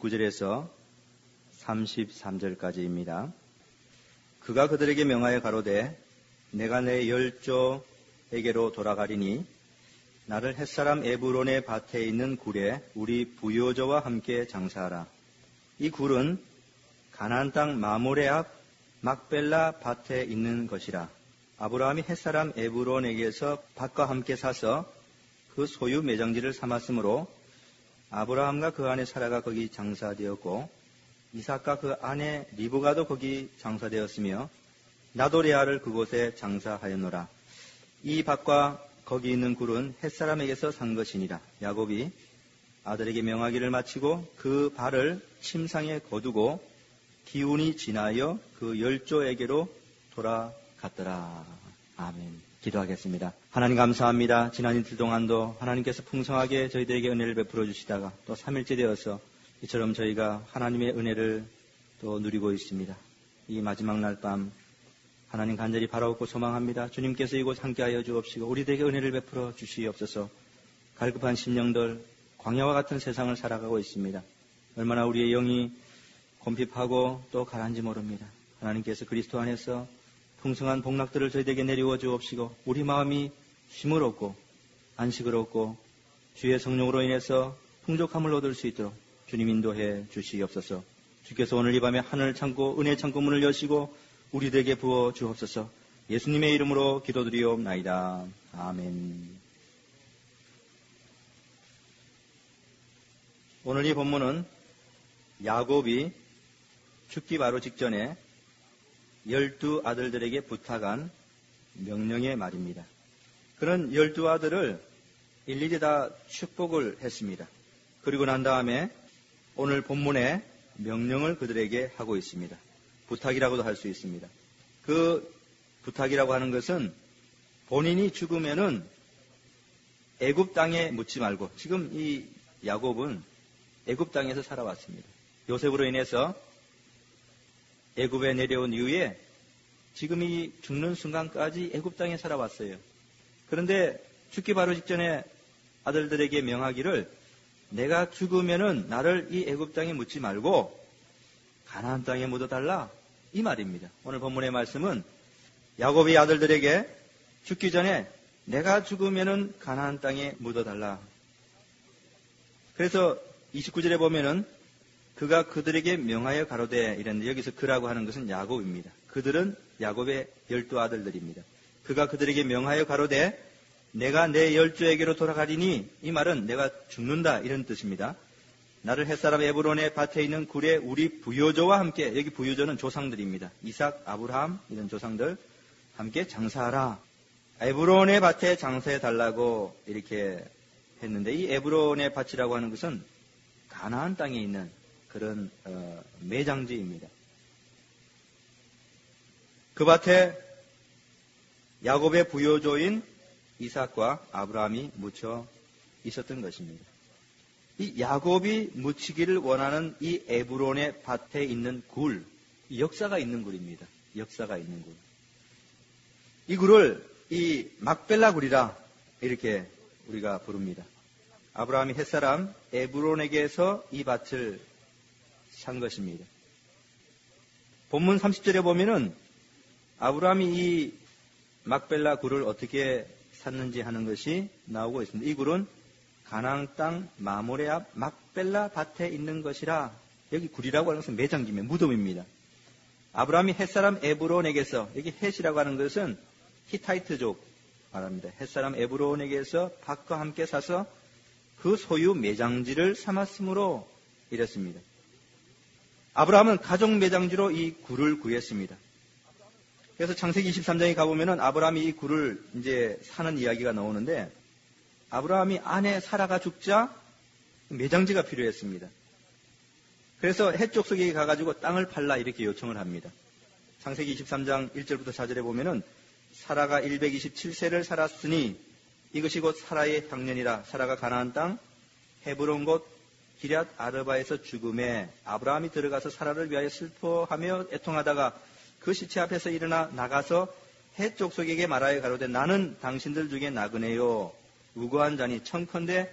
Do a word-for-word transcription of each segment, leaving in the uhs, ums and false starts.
이십구 절에서 삼십삼 절까지입니다. 그가 그들에게 명하여 가로되 내가 내 열조에게로 돌아가리니 나를 햇사람 에브론의 밭에 있는 굴에 우리 부요저와 함께 장사하라. 이 굴은 가나안 땅 마모레 앞 막벨라 밭에 있는 것이라. 아브라함이 햇사람 에브론에게서 밭과 함께 사서 그 소유 매장지를 삼았으므로 아브라함과 그 아내 사라가 거기 장사되었고 이삭과 그 아내 리브가도 거기 장사되었으며 나도 레아를 그곳에 장사하였노라. 이 밭과 거기 있는 굴은 햇사람에게서 산 것이니라. 야곱이 아들에게 명하기를 마치고 그 발을 침상에 거두고 기운이 지나여 그 열조에게로 돌아갔더라. 아멘. 기도하겠습니다. 하나님 감사합니다. 지난 이틀 동안도 하나님께서 풍성하게 저희들에게 은혜를 베풀어 주시다가 또 삼일째 되어서 이처럼 저희가 하나님의 은혜를 또 누리고 있습니다. 이 마지막 날 밤 하나님 간절히 바라옵고 소망합니다. 주님께서 이곳 함께하여 주옵시고 우리들에게 은혜를 베풀어 주시옵소서. 갈급한 심령들 광야와 같은 세상을 살아가고 있습니다. 얼마나 우리의 영이 곰핍하고 또 가라앉지 모릅니다. 하나님께서 그리스도 안에서 풍성한 복락들을 저희에게 내리워 주옵시고 우리 마음이 쉼을 얻고 안식을 얻고 주의 성령으로 인해서 풍족함을 얻을 수 있도록 주님 인도해 주시옵소서. 주께서 오늘 이 밤에 하늘 창고 은혜 창고 문을 여시고 우리들에게 부어 주옵소서. 예수님의 이름으로 기도드리옵나이다. 아멘. 오늘 이 본문은 야곱이 죽기 바로 직전에 열두 아들들에게 부탁한 명령의 말입니다. 그런 열두 아들을 일일이 다 축복을 했습니다. 그리고 난 다음에 오늘 본문에 명령을 그들에게 하고 있습니다. 부탁이라고도 할 수 있습니다. 그 부탁이라고 하는 것은 본인이 죽으면은 애굽 땅에 묻지 말고, 지금 이 야곱은 애굽 땅에서 살아왔습니다. 요셉으로 인해서 애굽에 내려온 이후에 지금 이 죽는 순간까지 애굽 땅에 살아왔어요. 그런데 죽기 바로 직전에 아들들에게 명하기를 내가 죽으면은 나를 이 애굽 땅에 묻지 말고 가나안 땅에 묻어달라, 이 말입니다. 오늘 본문의 말씀은 야곱이 아들들에게 죽기 전에 내가 죽으면은 가나안 땅에 묻어달라. 그래서 이십구 절에 보면은 그가 그들에게 명하여 가로되 이랬는데, 여기서 그라고 하는 것은 야곱입니다. 그들은 야곱의 열두 아들들입니다. 그가 그들에게 명하여 가로되 내가 내 열조에게로 돌아가리니, 이 말은 내가 죽는다 이런 뜻입니다. 나를 햇사람 에브론의 밭에 있는 굴에 우리 부요조와 함께, 여기 부요조는 조상들입니다. 이삭, 아브라함 이런 조상들 함께 장사하라. 에브론의 밭에 장사해 달라고 이렇게 했는데, 이 에브론의 밭이라고 하는 것은 가나안 땅에 있는 그런 어, 매장지입니다. 그 밭에 야곱의 부요조인 이삭과 아브라함이 묻혀 있었던 것입니다. 이 야곱이 묻히기를 원하는 이 에브론의 밭에 있는 굴, 역사가 있는 굴입니다. 역사가 있는 굴. 이 굴을 이 막벨라 굴이라 이렇게 우리가 부릅니다. 아브라함이 햇사람 에브론에게서 이 밭을 산 것입니다. 본문 삼십 절에 보면은 아브라함이 이 막벨라 굴을 어떻게 샀는지 하는 것이 나오고 있습니다. 이 굴은 가나안 땅 마모레 앞 막벨라 밭에 있는 것이라, 여기 굴이라고 하는 것은 매장지입니다. 무덤입니다. 아브라함이 햇사람 에브론에게서, 여기 햇이라고 하는 것은 히타이트족 말합니다. 햇사람 에브론에게서 밭과 함께 사서 그 소유 매장지를 삼았으므로 이랬습니다. 아브라함은 가족 매장지로 이 굴을 구했습니다. 그래서 창세기 이십삼 장에 가보면은 아브라함이 이 굴을 이제 사는 이야기가 나오는데, 아브라함이 아내 사라가 죽자 매장지가 필요했습니다. 그래서 헷 족속에게 가가지고 땅을 팔라 이렇게 요청을 합니다. 창세기 이십삼 장 일 절부터 사 절에 보면은 사라가 백이십칠 세를 살았으니 이것이 곧 사라의 향년이라. 사라가 가나안 땅 헤브론 곧 기럇 아르바에서 죽음에 아브라함이 들어가서 사라를 위하여 슬퍼하며 애통하다가 그 시체 앞에서 일어나 나가서 헷 족속에게 말하여 가로되 나는 당신들 중에 나그네요. 우고한 자니 청컨대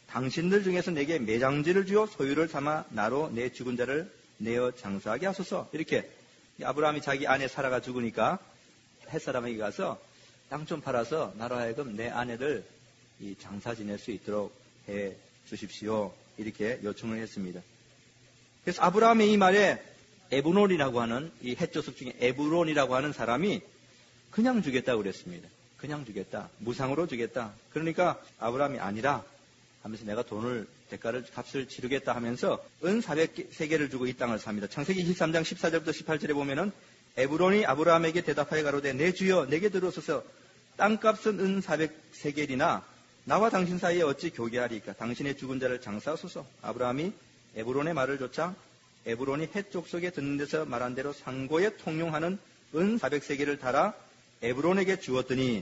당신들 중에서 내게 매장지를 주어 소유를 삼아 나로 내 죽은 자를 내어 장사하게 하소서. 이렇게 아브라함이 자기 아내 사라가 죽으니까 햇사람에게 가서 땅 좀 팔아서 나로 하여금 내 아내를 이 장사 지낼 수 있도록 해 주십시오. 이렇게 요청을 했습니다. 그래서 아브라함의 이 말에 에브론이라고 하는 이 헷조석 중에 에브론이라고 하는 사람이 그냥 주겠다고 그랬습니다. 그냥 주겠다. 무상으로 주겠다. 그러니까 아브라함이 아니라 하면서 내가 돈을 대가를 값을 치르겠다 하면서 은 사백 세겔을 주고 이 땅을 삽니다. 창세기 이십삼 장 십사 절부터 십팔 절에 보면은 에브론이 아브라함에게 대답하여 가로되 내 주여 내게 들어서서 땅값은 은 사백 세겔이나 나와 당신 사이에 어찌 교개하리까? 당신의 죽은 자를 장사하소서. 아브라함이 에브론의 말을 좇아 에브론이 헷 족속에 듣는 데서 말한 대로 상고에 통용하는 은 사백 세겔을 달아 에브론에게 주었더니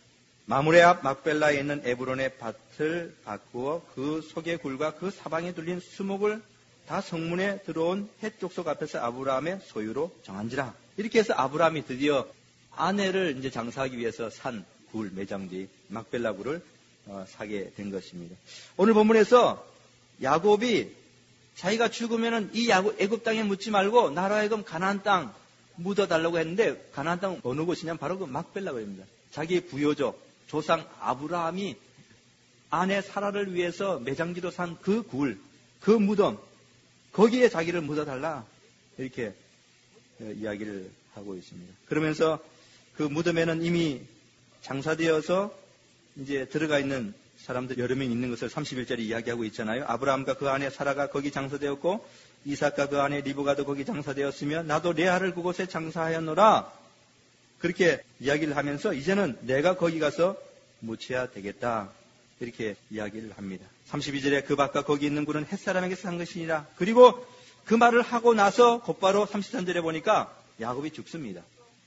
마므레 앞 막벨라에 있는 에브론의 밭을 바꾸어 그 속의 굴과 그 사방에 둘린 수목을 다 성문에 들어온 헷 족속 앞에서 아브라함의 소유로 정한지라. 이렇게 해서 아브라함이 드디어 아내를 이제 장사하기 위해서 산 굴, 매장지, 막벨라 굴을 어, 사게 된 것입니다. 오늘 본문에서 야곱이 자기가 죽으면은 이 야곱, 애굽 땅에 묻지 말고 나로 하여금 가나안 땅 묻어달라고 했는데 가나안 땅 어느 곳이냐면 바로 그 막벨라 굴입니다. 자기의 부요족, 조상 아브라함이 아내 사라를 위해서 매장지로 산 그 굴, 그 무덤, 거기에 자기를 묻어달라. 이렇게 이야기를 하고 있습니다. 그러면서 그 무덤에는 이미 장사되어서 이제 들어가 있는 사람들 여러 명 있는 것을 삼십일 절에 이야기하고 있잖아요. 아브라함과 그 아내 사라가 거기 장사되었고 이삭과 그 아내 리브가도 거기 장사되었으며 나도 레아를 그곳에 장사하였노라. 그렇게 이야기를 하면서 이제는 내가 거기 가서 묻혀야 되겠다. 이렇게 이야기를 합니다. 삼십이 절에 그 밭과 거기 있는 굴은 햇사람에게서 산 것이니라. 그리고 그 말을 하고 나서 곧바로 삼십삼 절에 보니까 야곱이 죽습니다.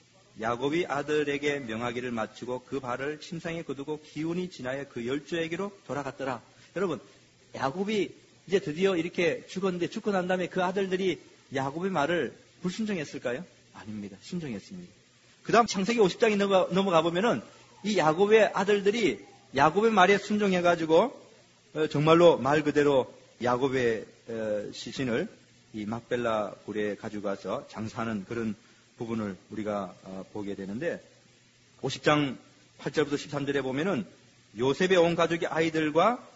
야곱이 아들에게 명하기를 마치고 그 발을 침상에 거두고 기운이 지나여 그 열조에게로 돌아갔더라. 여러분, 야곱이 이제 드디어 이렇게 죽었는데 죽고 난 다음에 그 아들들이 야곱의 말을 불순종했을까요? 아닙니다. 순종했습니다. 그 다음 창세기 오십 장에 넘어가, 넘어가 보면은 이 야곱의 아들들이 야곱의 말에 순종해가지고 어, 정말로 말 그대로 야곱의 어, 시신을 이 막벨라 굴에 가져가서 장사하는 그런 부분을 우리가 어, 보게 되는데 오십 장 팔 절부터 십삼 절에 보면은 요셉의 온 가족이 아이들과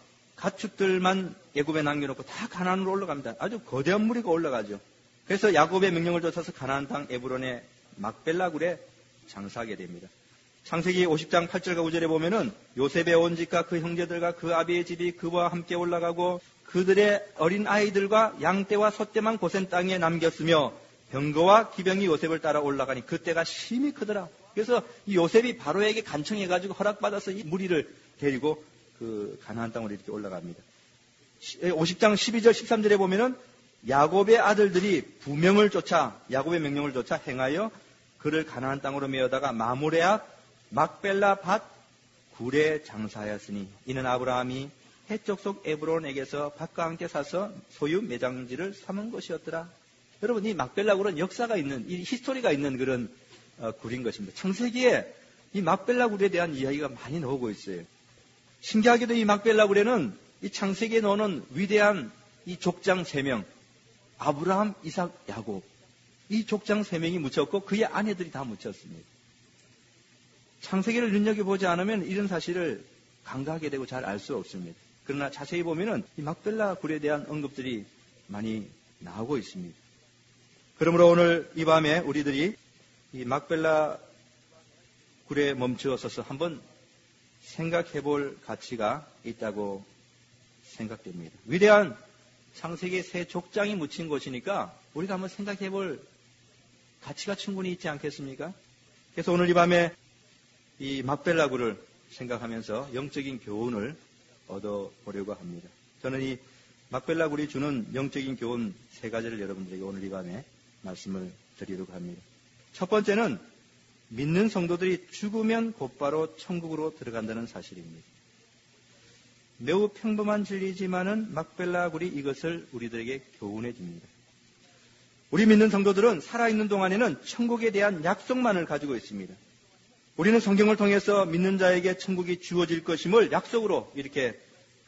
가축들만 애굽에 남겨놓고 다 가나안으로 올라갑니다. 아주 거대한 무리가 올라가죠. 그래서 야곱의 명령을 쫓아서 가나안 땅 에브론의 막벨라 굴에 장사하게 됩니다. 창세기 오십 장 팔 절과 구 절에 보면은 요셉의 온 집과 그 형제들과 그 아비의 집이 그와 함께 올라가고 그들의 어린 아이들과 양떼와 소떼만 고센 땅에 남겼으며 병거와 기병이 요셉을 따라 올라가니 그때가 심히 크더라. 그래서 이 요셉이 바로에게 간청해가지고 허락받아서 이 무리를 데리고 그 가나안 땅으로 이렇게 올라갑니다. 오십 장 십이 절 십삼 절에 보면은 야곱의 아들들이 부명을 쫓아 야곱의 명령을 쫓아 행하여 그를 가나안 땅으로 메어다가 마므레 앞 막벨라 밭 굴에 장사하였으니 이는 아브라함이 헷 족속 에브론에게서 밭과 함께 사서 소유 매장지를 삼은 것이었더라. 여러분, 이 막벨라 굴은 역사가 있는, 이 히스토리가 있는 그런 어, 굴인 것입니다. 창세기에 이 막벨라 굴에 대한 이야기가 많이 나오고 있어요. 신기하게도 이 막벨라 굴에는 이 창세기에 나오는 위대한 이 족장 세 명, 아브라함, 이삭, 야곱, 이 족장 세 명이 묻혔고 그의 아내들이 다 묻혔습니다. 창세기를 눈여겨보지 않으면 이런 사실을 간과하게 되고 잘 알 수 없습니다. 그러나 자세히 보면은 이 막벨라 굴에 대한 언급들이 많이 나오고 있습니다. 그러므로 오늘 이 밤에 우리들이 이 막벨라 굴에 멈추어서서 한번 생각해 볼 가치가 있다고 생각됩니다. 위대한 창세기 새 족장이 묻힌 곳이니까 우리가 한번 생각해 볼 가치가 충분히 있지 않겠습니까? 그래서 오늘 이 밤에 이 막벨라 굴을 생각하면서 영적인 교훈을 얻어보려고 합니다. 저는 이 막벨라 굴이 주는 영적인 교훈 세 가지를 여러분들에게 오늘 이 밤에 말씀을 드리려고 합니다. 첫 번째는 믿는 성도들이 죽으면 곧바로 천국으로 들어간다는 사실입니다. 매우 평범한 진리지만은 막벨라 굴이 이것을 우리들에게 교훈해 줍니다. 우리 믿는 성도들은 살아있는 동안에는 천국에 대한 약속만을 가지고 있습니다. 우리는 성경을 통해서 믿는 자에게 천국이 주어질 것임을 약속으로 이렇게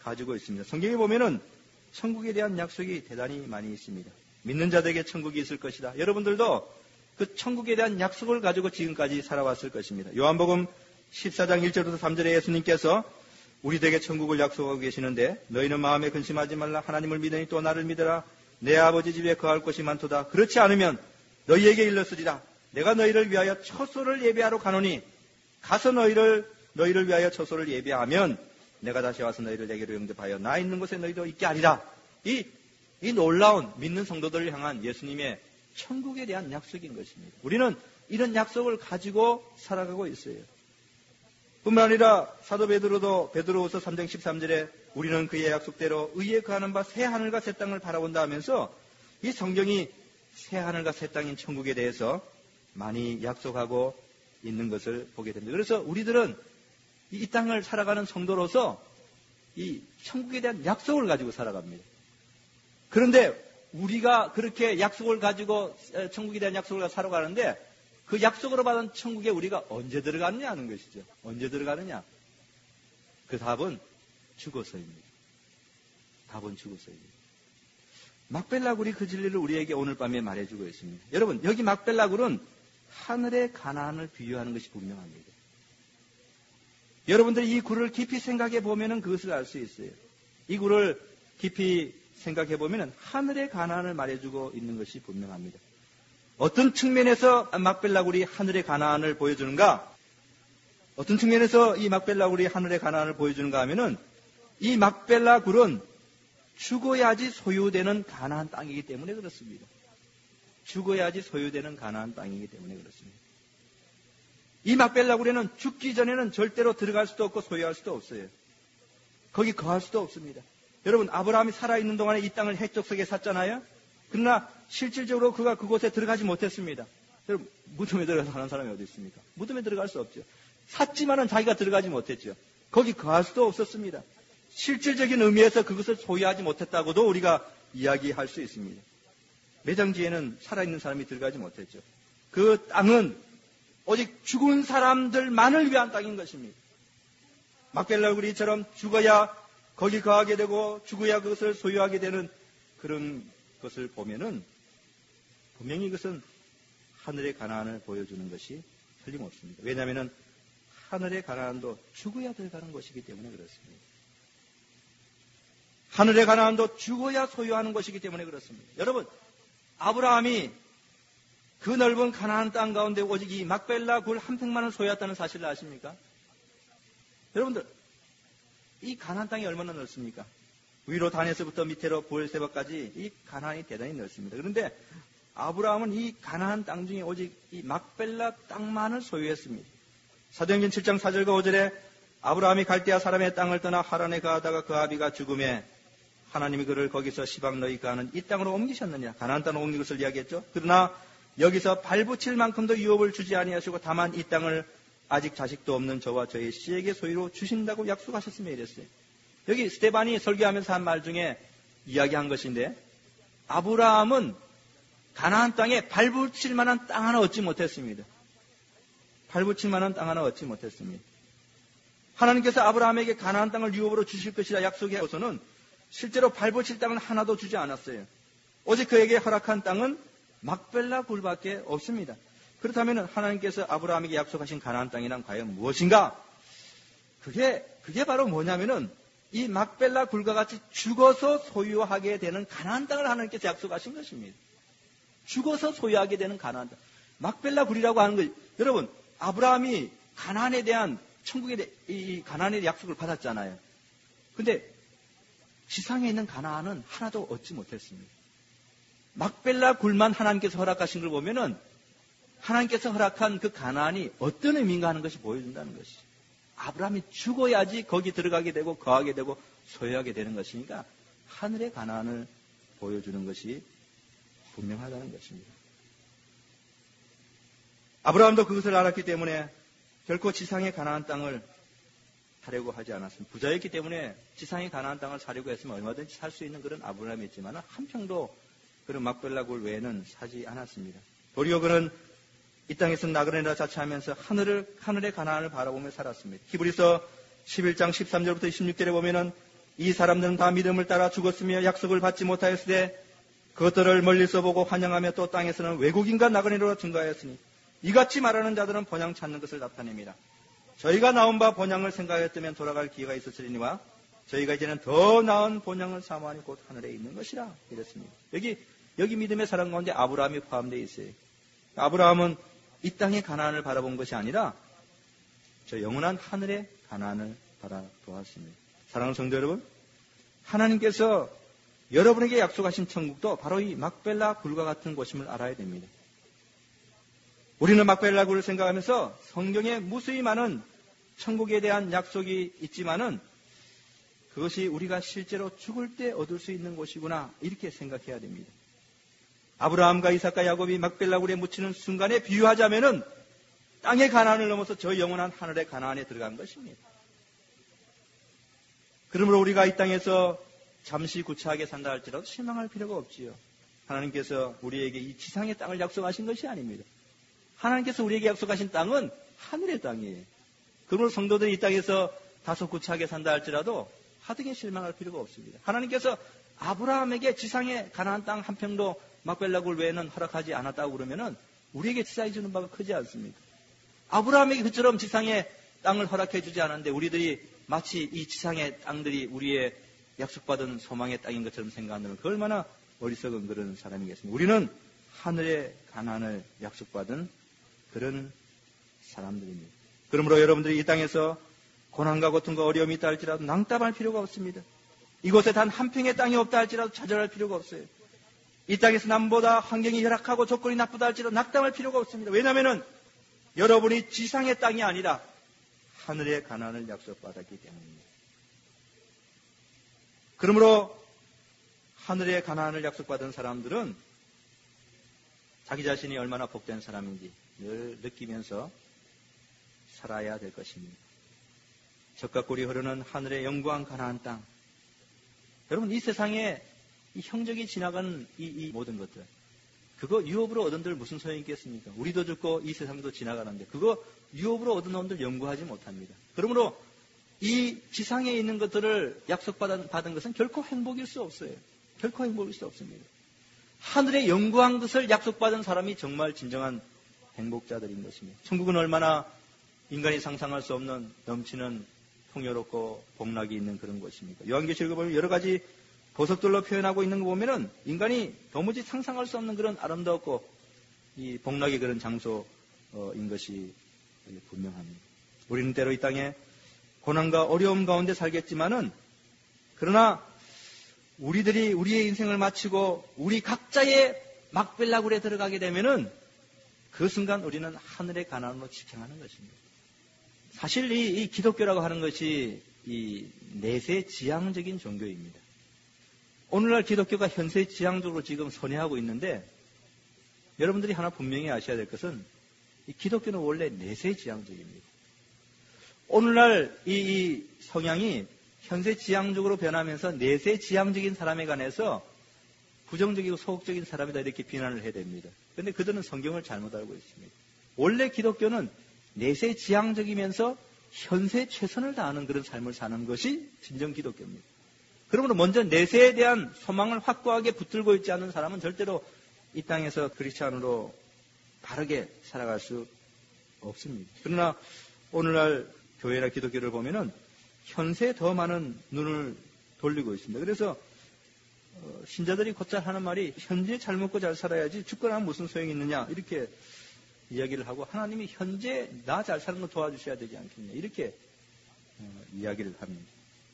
가지고 있습니다. 성경에 보면은 천국에 대한 약속이 대단히 많이 있습니다. 믿는 자들에게 천국이 있을 것이다. 여러분들도 그 천국에 대한 약속을 가지고 지금까지 살아왔을 것입니다. 요한복음 십사 장 일 절부터 삼 절에 예수님께서 우리에게 천국을 약속하고 계시는데 너희는 마음에 근심하지 말라. 하나님을 믿으니 또 나를 믿으라. 내 아버지 집에 거할 곳이 많도다. 그렇지 않으면 너희에게 일렀으리라. 내가 너희를 위하여 처소를 예비하러 가노니 가서 너희를 너희를 위하여 처소를 예비하면 내가 다시 와서 너희를 내게로 영접하여 나 있는 곳에 너희도 있게 하리라. 이, 이 놀라운 믿는 성도들을 향한 예수님의 천국에 대한 약속인 것입니다. 우리는 이런 약속을 가지고 살아가고 있어요. 뿐만 아니라 사도 베드로도 베드로후서 삼 장 십삼 절에 우리는 그의 약속대로 의에 거하는 바 새 하늘과 새 땅을 바라본다 하면서 이 성경이 새 하늘과 새 땅인 천국에 대해서 많이 약속하고 있는 것을 보게 됩니다. 그래서 우리들은 이 땅을 살아가는 성도로서 이 천국에 대한 약속을 가지고 살아갑니다. 그런데 우리가 그렇게 약속을 가지고 천국에 대한 약속을 가지고 살아가는데 그 약속으로 받은 천국에 우리가 언제 들어가느냐 하는 것이죠. 언제 들어가느냐? 그 답은 죽어서입니다. 답은 죽어서입니다. 막벨라굴이 그 진리를 우리에게 오늘 밤에 말해주고 있습니다. 여러분, 여기 막벨라굴은 하늘의 가나안을 비유하는 것이 분명합니다. 여러분들이 이 굴을 깊이 생각해 보면 그것을 알 수 있어요. 이 굴을 깊이 생각해 보면 하늘의 가나안을 말해주고 있는 것이 분명합니다. 어떤 측면에서 막벨라굴이 하늘의 가나안을 보여주는가? 어떤 측면에서 이 막벨라굴이 하늘의 가나안을 보여주는가 하면은 이 막벨라굴은 죽어야지 소유되는 가나안 땅이기 때문에 그렇습니다. 죽어야지 소유되는 가나안 땅이기 때문에 그렇습니다. 이 막벨라굴에는 죽기 전에는 절대로 들어갈 수도 없고 소유할 수도 없어요. 거기 거할 수도 없습니다. 여러분, 아브라함이 살아있는 동안에 이 땅을 핵적석에 샀잖아요. 그러나 실질적으로 그가 그곳에 들어가지 못했습니다. 여러분, 무덤에 들어가서 사는 사람이 어디 있습니까? 무덤에 들어갈 수 없죠. 샀지만은 자기가 들어가지 못했죠. 거기 거할 수도 없었습니다. 실질적인 의미에서 그것을 소유하지 못했다고도 우리가 이야기할 수 있습니다. 매장지에는 살아있는 사람이 들어가지 못했죠. 그 땅은 오직 죽은 사람들만을 위한 땅인 것입니다. 막벨라굴이처럼 죽어야 거기 거하게 되고 죽어야 그것을 소유하게 되는 그런 것을 보면은 분명히 이것은 하늘의 가나안을 보여주는 것이 틀림없습니다. 왜냐하면 하늘의 가나안도 죽어야 들어가는 것이기 때문에 그렇습니다. 하늘의 가나안도 죽어야 소유하는 것이기 때문에 그렇습니다. 여러분, 아브라함이 그 넓은 가나안 땅 가운데 오직 이 막벨라 굴 한 평만을 소유했다는 사실을 아십니까? 여러분들, 이 가나안 땅이 얼마나 넓습니까? 위로 단에서부터 밑으로 부엘세바까지 이 가나안이 대단히 넓습니다. 그런데 아브라함은 이 가나안 땅 중에 오직 이 막벨라 땅만을 소유했습니다. 사도행전 칠 장 사 절과 오 절에 아브라함이 갈대아 사람의 땅을 떠나 하란에 거하다가 그 아비가 죽음에 하나님이 그를 거기서 시방 너희 거하는 이 땅으로 옮기셨느냐. 가나안 땅으로 옮긴 것을 이야기했죠. 그러나 여기서 발붙일 만큼도 유업을 주지 아니하시고 다만 이 땅을 아직 자식도 없는 저와 저의 씨에게 소유로 주신다고 약속하셨으며 이랬어요. 여기 스데반이 설교하면서 한 말 중에 이야기한 것인데 아브라함은 가나안 땅에 발붙일 만한 땅 하나 얻지 못했습니다. 발붙일 만한 땅 하나 얻지 못했습니다. 하나님께서 아브라함에게 가나안 땅을 유업으로 주실 것이라 약속해서는 실제로 발붙일 땅을 하나도 주지 않았어요. 오직 그에게 허락한 땅은 막벨라 굴밖에 없습니다. 그렇다면 하나님께서 아브라함에게 약속하신 가나안 땅이란 과연 무엇인가? 그게 그게 바로 뭐냐면은 이 막벨라 굴과 같이 죽어서 소유하게 되는 가나안 땅을 하나님께서 약속하신 것입니다. 죽어서 소유하게 되는 가나안 땅. 막벨라 굴이라고 하는 거, 여러분, 아브라함이 가나안에 대한 천국에 대, 이 가나안의 약속을 받았잖아요. 근데 지상에 있는 가나안은 하나도 얻지 못했습니다. 막벨라 굴만 하나님께서 허락하신 걸 보면은 하나님께서 허락한 그 가나안이 어떤 의미인가 하는 것이 보여준다는 것이죠. 아브라함이 죽어야지 거기 들어가게 되고 거하게 되고 소유하게 되는 것이니까 하늘의 가나안을 보여주는 것이 분명하다는 것입니다. 아브라함도 그것을 알았기 때문에 결코 지상의 가나안 땅을 사려고 하지 않았습니다. 부자였기 때문에 지상의 가나안 땅을 사려고 했으면 얼마든지 살 수 있는 그런 아브라함이었지만 한 평도 그런 막벨라 굴 외에는 사지 않았습니다. 도리어 그는 이 땅에서 나그네라 자처하면서 하늘을, 하늘의 가나안을 바라보며 살았습니다. 히브리서 십일 장 십삼 절부터 십육 절에 보면은 이 사람들은 다 믿음을 따라 죽었으며 약속을 받지 못하였으되 그것들을 멀리서 보고 환영하며 또 땅에서는 외국인과 나그네로 증거하였으니 이같이 말하는 자들은 본향 찾는 것을 나타냅니다. 저희가 나온 바 본향을 생각하였다면 돌아갈 기회가 있었으리니와 저희가 이제는 더 나은 본향을 사모하니 곧 하늘에 있는 것이라 이랬습니다. 여기 여기 믿음의 사람 가운데 아브라함이 포함되어 있어요. 아브라함은 이 땅의 가나안을 바라본 것이 아니라 저 영원한 하늘의 가나안을 바라보았습니다. 사랑하는 성도 여러분, 하나님께서 여러분에게 약속하신 천국도 바로 이 막벨라 굴과 같은 곳임을 알아야 됩니다. 우리는 막벨라 굴을 생각하면서 성경에 무수히 많은 천국에 대한 약속이 있지만은 그것이 우리가 실제로 죽을 때 얻을 수 있는 곳이구나 이렇게 생각해야 됩니다. 아브라함과 이삭과 야곱이 막벨라 굴에 묻히는 순간에 비유하자면은 땅의 가나안을 넘어서 저 영원한 하늘의 가나안에 들어간 것입니다. 그러므로 우리가 이 땅에서 잠시 구차하게 산다 할지라도 실망할 필요가 없지요. 하나님께서 우리에게 이 지상의 땅을 약속하신 것이 아닙니다. 하나님께서 우리에게 약속하신 땅은 하늘의 땅이에요. 그러므로 성도들이 이 땅에서 다소 구차하게 산다 할지라도 하등에 실망할 필요가 없습니다. 하나님께서 아브라함에게 지상의 가나안 땅 한 평도 막벨라 굴 외에는 허락하지 않았다고 그러면은 우리에게 지상이 주는 바가 크지 않습니다. 아브라함에게 그처럼 지상의 땅을 허락해 주지 않았는데 우리들이 마치 이 지상의 땅들이 우리의 약속받은 소망의 땅인 것처럼 생각한다면 그 얼마나 어리석은 그런 사람이겠습니까? 우리는 하늘의 가나안을 약속받은 그런 사람들입니다. 그러므로 여러분들이 이 땅에서 고난과 고통과 어려움이 있다 할지라도 낭답할 필요가 없습니다. 이곳에 단 한 평의 땅이 없다 할지라도 좌절할 필요가 없어요. 이 땅에서 남보다 환경이 열악하고 조건이 나쁘다 할지라도 낙담할 필요가 없습니다. 왜냐하면 여러분이 지상의 땅이 아니라 하늘의 가나안을 약속받았기 때문입니다. 그러므로 하늘의 가나안을 약속받은 사람들은 자기 자신이 얼마나 복된 사람인지 늘 느끼면서 살아야 될 것입니다. 젖과 꿀이 흐르는 하늘의 영광 가나안 땅. 여러분 이 세상에 이 형적이 지나가는 이, 이 모든 것들 그거 유업으로 얻은들 무슨 소용이 있겠습니까? 우리도 죽고 이 세상도 지나가는데 그거 유업으로 얻은 놈들 연구하지 못합니다. 그러므로 이 지상에 있는 것들을 약속받은 받은 것은 결코 행복일 수 없어요. 결코 행복일 수 없습니다. 하늘의 영구한 것을 약속받은 사람이 정말 진정한 행복자들인 것입니다. 천국은 얼마나 인간이 상상할 수 없는 넘치는 풍요롭고 복락이 있는 그런 곳입니다. 요한계시록에 보면 여러 가지 보석들로 표현하고 있는 거 보면은 인간이 도무지 상상할 수 없는 그런 아름답고 이 복락의 그런 장소인 것이 분명합니다. 우리는 때로 이 땅에 고난과 어려움 가운데 살겠지만은 그러나 우리들이 우리의 인생을 마치고 우리 각자의 막벨라굴에 들어가게 되면은 그 순간 우리는 하늘의 가나안으로 직행하는 것입니다. 사실 이, 이 기독교라고 하는 것이 이 내세 지향적인 종교입니다. 오늘날 기독교가 현세 지향적으로 지금 선회하고 있는데 여러분들이 하나 분명히 아셔야 될 것은 이 기독교는 원래 내세 지향적입니다. 오늘날 이, 이 성향이 현세 지향적으로 변하면서 내세 지향적인 사람에 관해서 부정적이고 소극적인 사람이다 이렇게 비난을 해야 됩니다. 그런데 그들은 성경을 잘못 알고 있습니다. 원래 기독교는 내세 지향적이면서 현세 최선을 다하는 그런 삶을 사는 것이 진정 기독교입니다. 그러므로 먼저 내세에 대한 소망을 확고하게 붙들고 있지 않는 사람은 절대로 이 땅에서 크리스찬으로 바르게 살아갈 수 없습니다. 그러나 오늘날 교회나 기독교를 보면은 현세에 더 많은 눈을 돌리고 있습니다. 그래서 신자들이 곧잘 하는 말이 현재 잘 먹고 잘 살아야지 죽거나 무슨 소용이 있느냐 이렇게 이야기를 하고 하나님이 현재 나 잘 사는 거 도와주셔야 되지 않겠냐 이렇게 이야기를 합니다.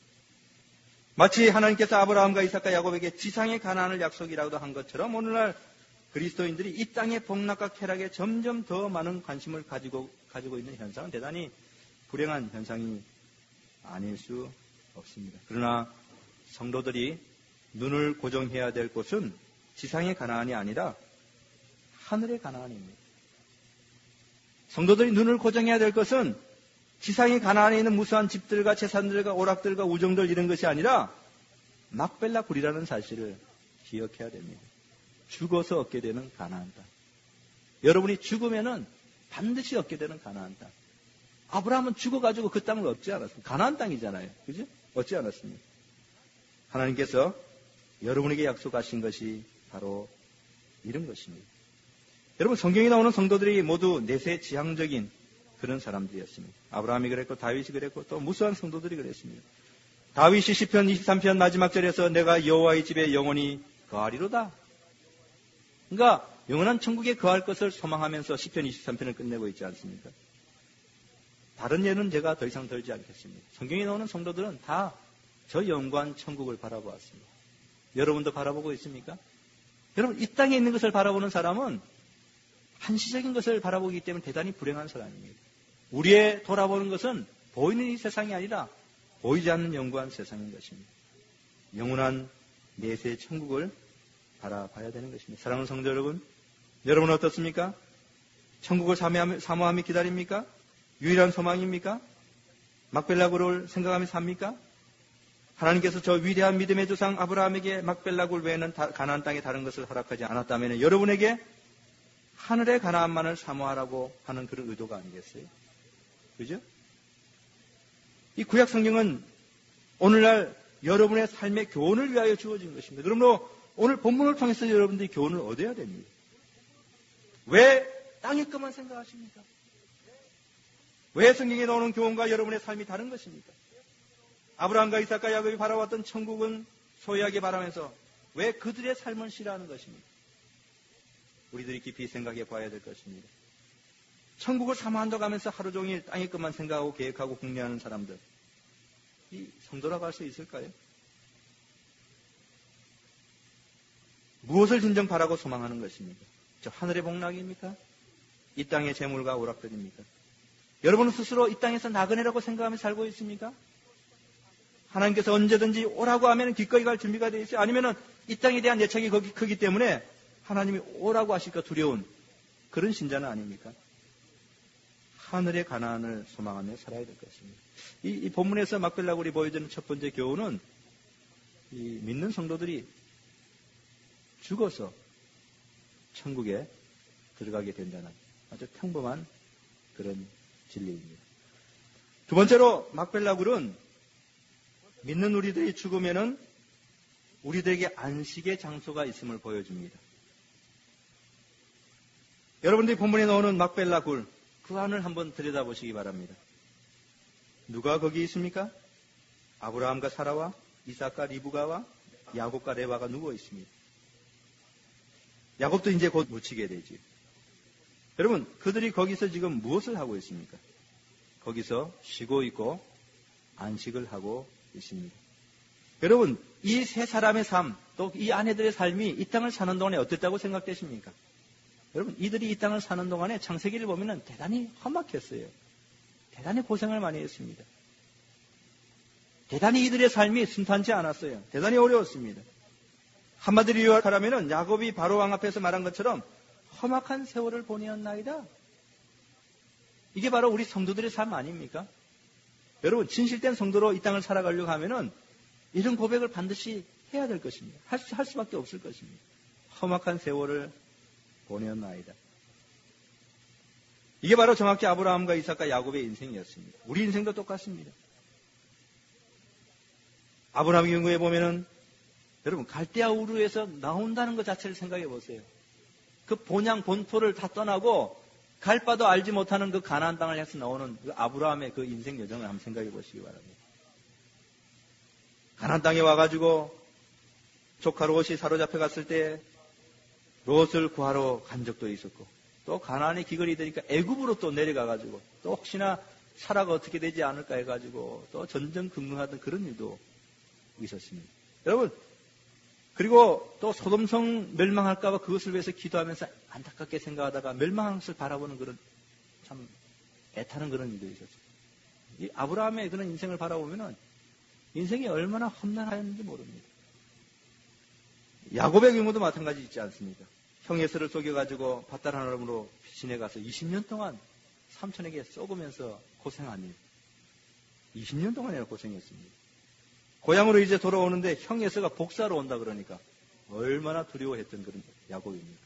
마치 하나님께서 아브라함과 이삭과 야곱에게 지상의 가나안을 약속이라고도 한 것처럼 오늘날 그리스도인들이 이 땅의 복락과 쾌락에 점점 더 많은 관심을 가지고 가지고 있는 현상은 대단히 불행한 현상이 아닐 수 없습니다. 그러나 성도들이 눈을 고정해야 될 곳은 지상의 가나안이 아니라 하늘의 가나안입니다. 성도들이 눈을 고정해야 될 것은 지상의 가나안에 있는 무수한 집들과 재산들과 오락들과 우정들 이런 것이 아니라 막벨라 굴이라는 사실을 기억해야 됩니다. 죽어서 얻게 되는 가나안 땅. 여러분이 죽으면은 반드시 얻게 되는 가나안 땅. 아브라함은 죽어가지고 그 땅을 얻지 않았습니다. 가나안 땅이잖아요. 그죠? 얻지 않았습니다. 하나님께서 여러분에게 약속하신 것이 바로 이런 것입니다. 여러분, 성경에 나오는 성도들이 모두 내세 지향적인 그런 사람들이었습니다. 아브라함이 그랬고 다윗이 그랬고 또 무수한 성도들이 그랬습니다. 다윗이 시편 이십삼 편 마지막 절에서 내가 여호와의 집에 영원히 거하리로다. 그러니까 영원한 천국에 거할 것을 소망하면서 시편 이십삼 편을 끝내고 있지 않습니까? 다른 예는 제가 더 이상 들지 않겠습니다. 성경에 나오는 성도들은 다 저 영광 천국을 바라보았습니다. 여러분도 바라보고 있습니까? 여러분, 이 땅에 있는 것을 바라보는 사람은 한시적인 것을 바라보기 때문에 대단히 불행한 사람입니다. 우리의 돌아보는 것은 보이는 이 세상이 아니라 보이지 않는 영원한 세상인 것입니다. 영원한 내세 천국을 바라봐야 되는 것입니다. 사랑하는 성도 여러분, 여러분은 어떻습니까? 천국을 사모하며, 사모하며 기다립니까? 유일한 소망입니까? 막벨라굴을 생각하며 삽니까? 하나님께서 저 위대한 믿음의 조상 아브라함에게 막벨라굴 외에는 다, 가나안 땅에 다른 것을 허락하지 않았다면 여러분에게 하늘의 가나안만을 사모하라고 하는 그런 의도가 아니겠어요? 그죠? 이 구약 성경은 오늘날 여러분의 삶의 교훈을 위하여 주어진 것입니다. 그러므로 오늘 본문을 통해서 여러분들이 교훈을 얻어야 됩니다. 왜 땅의 것만 생각하십니까? 왜 성경에 나오는 교훈과 여러분의 삶이 다른 것입니까? 아브라함과 이삭과 야곱이 바라봤던 천국은 소유하게 바라면서 왜 그들의 삶을 싫어하는 것입니까? 우리들이 깊이 생각해 봐야 될 것입니다. 천국을 사모한다고 하면서 하루 종일 땅의 것만 생각하고 계획하고 궁리하는 사람들, 이 성도라고 할 수 있을까요? 무엇을 진정 바라고 소망하는 것입니까? 저 하늘의 복락입니까? 이 땅의 재물과 오락들입니까? 여러분은 스스로 이 땅에서 나그네라고 생각하며 살고 있습니까? 하나님께서 언제든지 오라고 하면 기꺼이 갈 준비가 되어 있어요? 아니면 이 땅에 대한 애착이 크기 때문에 하나님이 오라고 하실까 두려운 그런 신자는 아닙니까? 하늘의 가나안을 소망하며 살아야 될 것입니다. 이, 이 본문에서 막벨라굴이 보여주는 첫 번째 교훈은 이 믿는 성도들이 죽어서 천국에 들어가게 된다는 아주 평범한 그런 진리입니다. 두 번째로 막벨라굴은 믿는 우리들이 죽으면은 우리들에게 안식의 장소가 있음을 보여줍니다. 여러분들이 본문에 나오는 막벨라 굴, 그 안을 한번 들여다보시기 바랍니다. 누가 거기 있습니까? 아브라함과 사라와 이삭과 리브가와 야곱과 레바가 누워 있습니다. 야곱도 이제 곧 묻히게 되지. 여러분, 그들이 거기서 지금 무엇을 하고 있습니까? 거기서 쉬고 있고 안식을 하고 있습니다. 여러분, 이 세 사람의 삶, 또 이 아내들의 삶이 이 땅을 사는 동안에 어땠다고 생각되십니까? 여러분, 이들이 이 땅을 사는 동안에 창세기를 보면 대단히 험악했어요. 대단히 고생을 많이 했습니다. 대단히 이들의 삶이 순탄치 않았어요. 대단히 어려웠습니다. 한마디로 요약하라면 야곱이 바로 왕 앞에서 말한 것처럼 험악한 세월을 보내었나이다. 이게 바로 우리 성도들의 삶 아닙니까? 여러분, 진실된 성도로 이 땅을 살아가려고 하면은 이런 고백을 반드시 해야 될 것입니다. 할, 수, 할 수밖에 없을 것입니다. 험악한 세월을 보내었나이다. 이게 바로 정확히 아브라함과 이삭과 야곱의 인생이었습니다. 우리 인생도 똑같습니다. 아브라함의 경우에 보면은 여러분, 갈대아 우르에서 나온다는 것 자체를 생각해 보세요. 그 본향 본토를 다 떠나고 갈 바도 알지 못하는 그 가나안 땅을 해서 나오는 그 아브라함의 그 인생 여정을 한번 생각해 보시기 바랍니다. 가나안 땅에 와가지고 조카 롯이 사로잡혀 갔을 때 롯을 구하러 간 적도 있었고, 또 가나안의 기근이 되니까 애굽으로 또 내려가가지고 또 혹시나 사라가 어떻게 되지 않을까 해가지고 또 전전긍긍하던 그런 일도 있었습니다. 여러분, 그리고 또 소돔성 멸망할까봐 그것을 위해서 기도하면서 안타깝게 생각하다가 멸망한 것을 바라보는 그런 참 애타는 그런 일도 있었어요. 이 아브라함의 그런 인생을 바라보면은 인생이 얼마나 험난하였는지 모릅니다. 야곱의 경우도 마찬가지 있지 않습니까? 형 에서를 속여가지고 밧다람으로 지내가서 이십 년 동안 삼촌에게 쏘으면서 고생한 일. 이십 년 동안이나 고생했습니다. 고향으로 이제 돌아오는데 형 에서가 복사로 온다 그러니까 얼마나 두려워했던 그런 야곱입니까?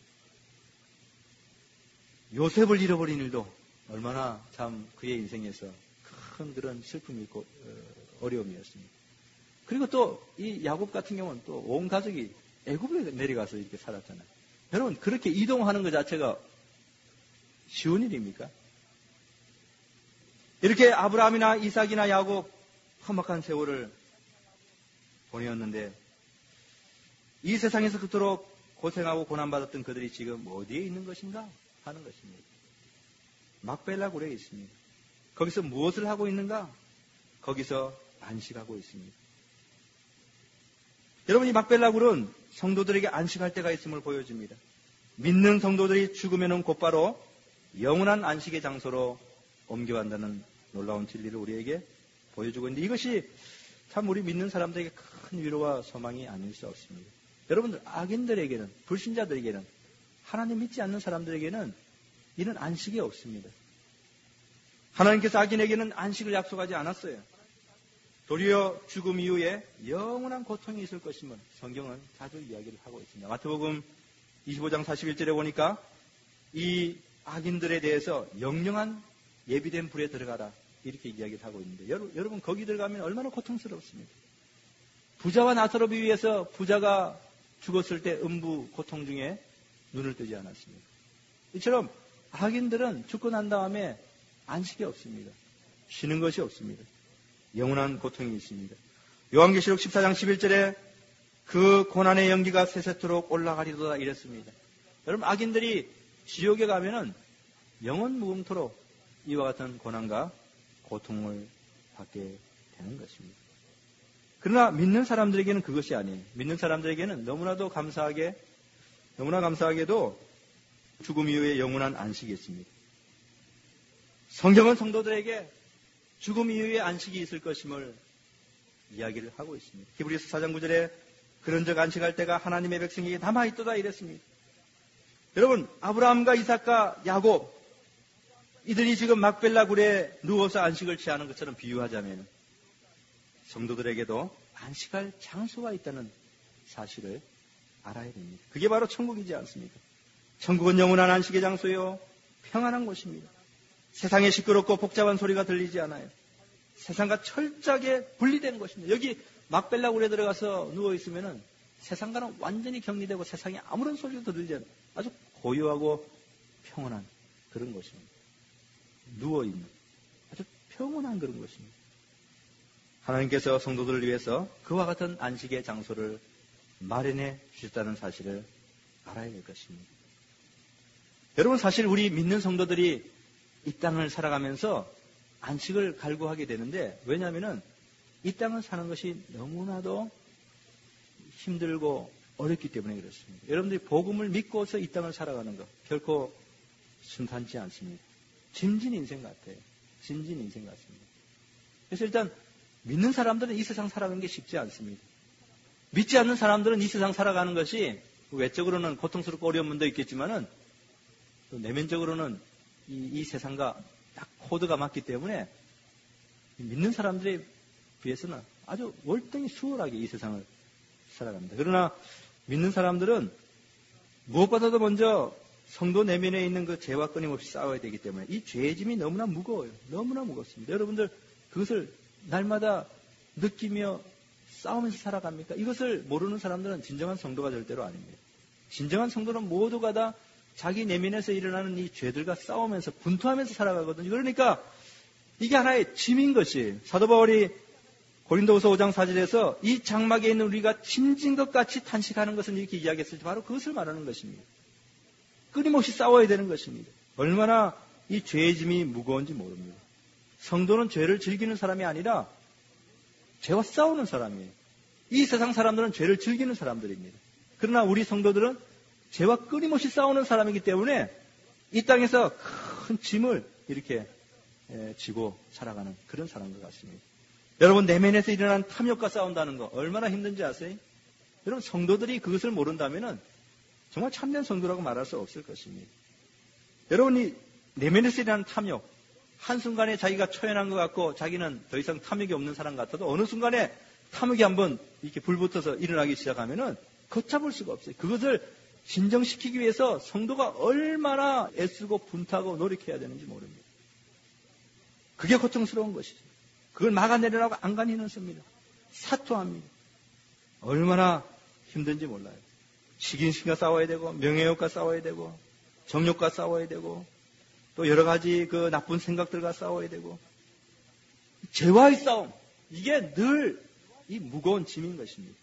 요셉을 잃어버린 일도 얼마나 참 그의 인생에서 큰 그런 슬픔이 있고 어려움이었습니다. 그리고 또 이 야곱 같은 경우는 또 온 가족이 애굽에 내려가서 이렇게 살았잖아요. 여러분, 그렇게 이동하는 것 자체가 쉬운 일입니까? 이렇게 아브라함이나 이삭이나 야곱 험악한 세월을 보내었는데 이 세상에서 그토록 고생하고 고난받았던 그들이 지금 어디에 있는 것인가 하는 것입니다. 막벨라 굴에 있습니다. 거기서 무엇을 하고 있는가? 거기서 안식하고 있습니다. 여러분, 이 막벨라 굴은 성도들에게 안식할 때가 있음을 보여줍니다. 믿는 성도들이 죽으면 곧바로 영원한 안식의 장소로 옮겨간다는 놀라운 진리를 우리에게 보여주고 있는데 이것이 참 우리 믿는 사람들에게 큰 위로와 소망이 아닐 수 없습니다. 여러분들, 악인들에게는, 불신자들에게는, 하나님 믿지 않는 사람들에게는 이런 안식이 없습니다. 하나님께서 악인에게는 안식을 약속하지 않았어요. 도리어 죽음 이후에 영원한 고통이 있을 것임을 성경은 자주 이야기를 하고 있습니다. 마태복음 이십오 장 사십일 절에 보니까 이 악인들에 대해서 영영한 예비된 불에 들어가라 이렇게 이야기를 하고 있는데 여러분, 여러분 거기 들어가면 얼마나 고통스럽습니까? 부자와 나사로 비유해서 부자가 죽었을 때 음부 고통 중에 눈을 뜨지 않았습니다. 이처럼 악인들은 죽고 난 다음에 안식이 없습니다. 쉬는 것이 없습니다. 영원한 고통이 있습니다. 요한계시록 십사 장 십일 절에 그 고난의 연기가 세세토록 올라가리로다 이랬습니다. 여러분, 악인들이 지옥에 가면은 영원 무궁토록 이와 같은 고난과 고통을 받게 되는 것입니다. 그러나 믿는 사람들에게는 그것이 아니에요. 믿는 사람들에게는 너무나도 감사하게, 너무나 감사하게도 죽음 이후에 영원한 안식이 있습니다. 성경은 성도들에게 죽음 이후에 안식이 있을 것임을 이야기를 하고 있습니다. 히브리서 사 장 구 절에 그런즉 안식할 때가 하나님의 백성에게 남아있도다 이랬습니다. 여러분, 아브라함과 이삭과 야곱 이들이 지금 막벨라 굴에 누워서 안식을 취하는 것처럼 비유하자면 성도들에게도 안식할 장소가 있다는 사실을 알아야 됩니다. 그게 바로 천국이지 않습니까? 천국은 영원한 안식의 장소요, 평안한 곳입니다. 세상에 시끄럽고 복잡한 소리가 들리지 않아요. 세상과 철저하게 분리된 곳입니다. 여기 막벨라 굴에 들어가서 누워있으면 세상과는 완전히 격리되고 세상에 아무런 소리도 들리지 않아요. 아주 고요하고 평온한 그런 곳입니다. 누워있는 아주 평온한 그런 곳입니다. 하나님께서 성도들을 위해서 그와 같은 안식의 장소를 마련해 주셨다는 사실을 알아야 될 것입니다. 여러분, 사실 우리 믿는 성도들이 이 땅을 살아가면서 안식을 갈구하게 되는데 왜냐하면 이 땅을 사는 것이 너무나도 힘들고 어렵기 때문에 그렇습니다. 여러분들이 복음을 믿고서 이 땅을 살아가는 것 결코 순탄치 않습니다. 짐진 인생 같아요. 짐진 인생 같습니다. 그래서 일단 믿는 사람들은 이 세상 살아가는 게 쉽지 않습니다. 믿지 않는 사람들은 이 세상 살아가는 것이 외적으로는 고통스럽고 어려운 면도 있겠지만은 또 내면적으로는 이, 이 세상과 딱 코드가 맞기 때문에 믿는 사람들에 비해서는 아주 월등히 수월하게 이 세상을 살아갑니다. 그러나 믿는 사람들은 무엇보다도 먼저 성도 내면에 있는 그 죄와 끊임없이 싸워야 되기 때문에 이 죄의 짐이 너무나 무거워요. 너무나 무겁습니다. 여러분들 그것을 날마다 느끼며 싸우면서 살아갑니까? 이것을 모르는 사람들은 진정한 성도가 절대로 아닙니다. 진정한 성도는 모두가 다 자기 내면에서 일어나는 이 죄들과 싸우면서 분투하면서 살아가거든요. 그러니까 이게 하나의 짐인 것이 사도 바울이 고린도후서 오 장 사 절에서 이 장막에 있는 우리가 짐진 것 같이 탄식하는 것은 이렇게 이야기했을 때 바로 그것을 말하는 것입니다. 끊임없이 싸워야 되는 것입니다. 얼마나 이 죄의 짐이 무거운지 모릅니다. 성도는 죄를 즐기는 사람이 아니라 죄와 싸우는 사람이에요. 이 세상 사람들은 죄를 즐기는 사람들입니다. 그러나 우리 성도들은 죄와 끊임없이 싸우는 사람이기 때문에 이 땅에서 큰 짐을 이렇게 지고 살아가는 그런 사람들 같습니다. 여러분, 내면에서 일어난 탐욕과 싸운다는 거 얼마나 힘든지 아세요? 여러분, 성도들이 그것을 모른다면 정말 참된 성도라고 말할 수 없을 것입니다. 여러분이 내면에서 일어난 탐욕, 한순간에 자기가 초연한 것 같고 자기는 더 이상 탐욕이 없는 사람 같아도 어느 순간에 탐욕이 한번 이렇게 불붙어서 일어나기 시작하면은 걷잡을 수가 없어요. 그것을 진정시키기 위해서 성도가 얼마나 애쓰고 분투하고 노력해야 되는지 모릅니다. 그게 고통스러운 것이죠. 그걸 막아내려고 안간힘을 씁니다. 사투합니다. 얼마나 힘든지 몰라요. 식인신과 싸워야 되고, 명예욕과 싸워야 되고, 정욕과 싸워야 되고, 또 여러 가지 그 나쁜 생각들과 싸워야 되고, 죄와의 싸움, 이게 늘 이 무거운 짐인 것입니다.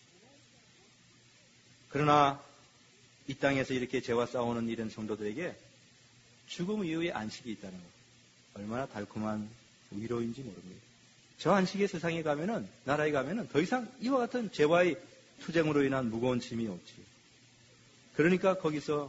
그러나 이 땅에서 이렇게 죄와 싸우는 이런 성도들에게 죽음 이후에 안식이 있다는 것, 얼마나 달콤한 위로인지 모릅니다. 저 안식의 세상에 가면은, 나라에 가면은 더 이상 이와 같은 죄와의 투쟁으로 인한 무거운 짐이 없지. 그러니까 거기서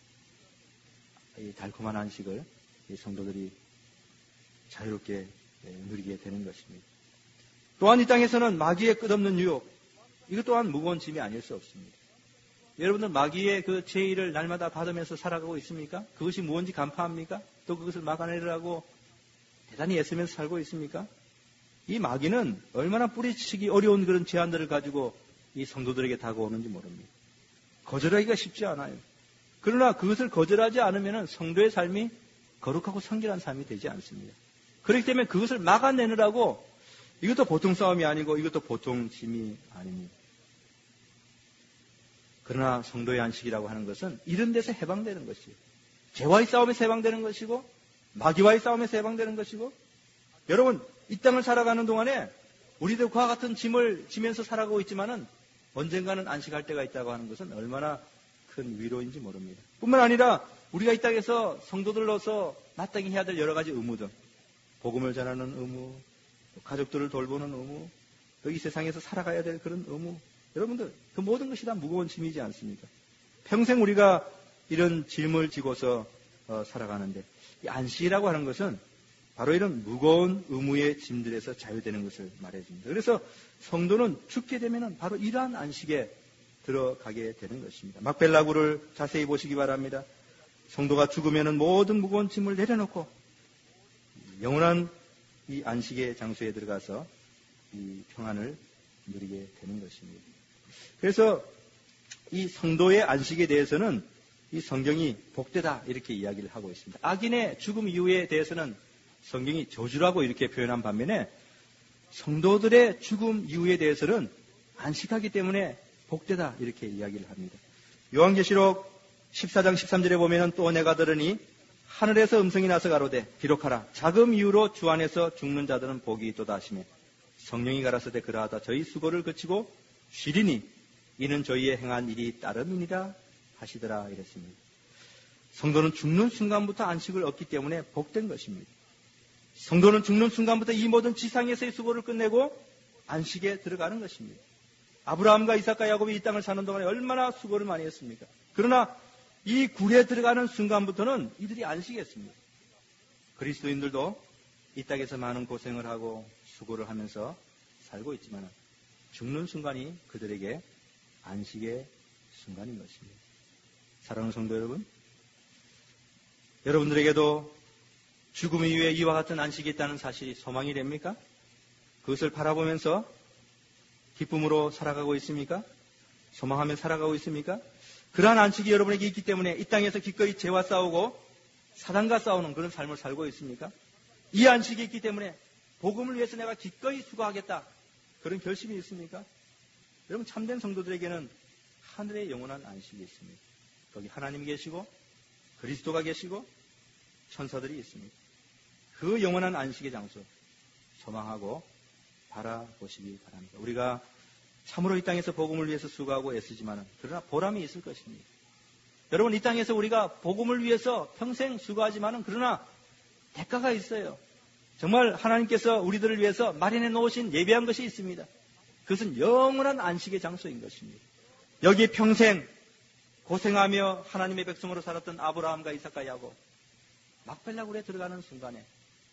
이 달콤한 안식을 이 성도들이 자유롭게 누리게 되는 것입니다. 또한 이 땅에서는 마귀의 끝없는 유혹, 이것 또한 무거운 짐이 아닐 수 없습니다. 여러분들 마귀의 그 제의를 날마다 받으면서 살아가고 있습니까? 그것이 무엇인지 간파합니까? 또 그것을 막아내려고 대단히 애쓰면서 살고 있습니까? 이 마귀는 얼마나 뿌리치기 어려운 그런 제안들을 가지고 이 성도들에게 다가오는지 모릅니다. 거절하기가 쉽지 않아요. 그러나 그것을 거절하지 않으면 성도의 삶이 거룩하고 성결한 삶이 되지 않습니다. 그렇기 때문에 그것을 막아내느라고 이것도 보통 싸움이 아니고 이것도 보통 짐이 아닙니다. 그러나 성도의 안식이라고 하는 것은 이런 데서 해방되는 것이에요. 죄와의 싸움에서 해방되는 것이고, 마귀와의 싸움에서 해방되는 것이고, 여러분 이 땅을 살아가는 동안에 우리도 그와 같은 짐을 지면서 살아가고 있지만은 언젠가는 안식할 때가 있다고 하는 것은 얼마나 큰 위로인지 모릅니다. 뿐만 아니라 우리가 이 땅에서 성도들로서 마땅히 해야 될 여러 가지 의무들, 복음을 전하는 의무, 가족들을 돌보는 의무, 또 이 세상에서 살아가야 될 그런 의무, 여러분들 그 모든 것이 다 무거운 짐이지 않습니까? 평생 우리가 이런 짐을 지고서 어, 살아가는데, 이 안식이라고 하는 것은 바로 이런 무거운 의무의 짐들에서 자유되는 것을 말해줍니다. 그래서 성도는 죽게 되면 바로 이러한 안식에 들어가게 되는 것입니다. 막벨라구를 자세히 보시기 바랍니다. 성도가 죽으면 모든 무거운 짐을 내려놓고 영원한 이 안식의 장소에 들어가서 이 평안을 누리게 되는 것입니다. 그래서 이 성도의 안식에 대해서는 이 성경이 복되다 이렇게 이야기를 하고 있습니다. 악인의 죽음 이후에 대해서는 성경이 저주라고 이렇게 표현한 반면에 성도들의 죽음 이후에 대해서는 안식하기 때문에 복되다 이렇게 이야기를 합니다. 요한계시록 십사 장 십삼 절에 보면 또 내가 들으니 하늘에서 음성이 나서 가로되 기록하라. 자금 이후로 주 안에서 죽는 자들은 복이 있도다 하시며 성령이 가라사대 그러하다 저희 수고를 그치고 쉬리니 이는 저희의 행한 일이 따름이니라 하시더라 이랬습니다. 성도는 죽는 순간부터 안식을 얻기 때문에 복된 것입니다. 성도는 죽는 순간부터 이 모든 지상에서의 수고를 끝내고 안식에 들어가는 것입니다. 아브라함과 이삭과 야곱이 이 땅을 사는 동안에 얼마나 수고를 많이 했습니까? 그러나 이 굴에 들어가는 순간부터는 이들이 안식했습니다. 그리스도인들도 이 땅에서 많은 고생을 하고 수고를 하면서 살고 있지만 죽는 순간이 그들에게 안식의 순간인 것입니다. 사랑하는 성도 여러분, 여러분들에게도 죽음 이후에 이와 같은 안식이 있다는 사실이 소망이 됩니까? 그것을 바라보면서 기쁨으로 살아가고 있습니까? 소망하며 살아가고 있습니까? 그러한 안식이 여러분에게 있기 때문에 이 땅에서 기꺼이 죄와 싸우고 사단과 싸우는 그런 삶을 살고 있습니까? 이 안식이 있기 때문에 복음을 위해서 내가 기꺼이 수고하겠다 그런 결심이 있습니까? 여러분 참된 성도들에게는 하늘의 영원한 안식이 있습니다. 거기 하나님이 계시고 그리스도가 계시고 천사들이 있습니다. 그 영원한 안식의 장소 소망하고 바라보시기 바랍니다. 우리가 참으로 이 땅에서 복음을 위해서 수고하고 애쓰지만 그러나 보람이 있을 것입니다. 여러분 이 땅에서 우리가 복음을 위해서 평생 수고하지만 그러나 대가가 있어요. 정말 하나님께서 우리들을 위해서 마련해 놓으신 예배한 것이 있습니다. 그것은 영원한 안식의 장소인 것입니다. 여기에 평생 고생하며 하나님의 백성으로 살았던 아브라함과 이삭과 야곱 막벨라굴에 들어가는 순간에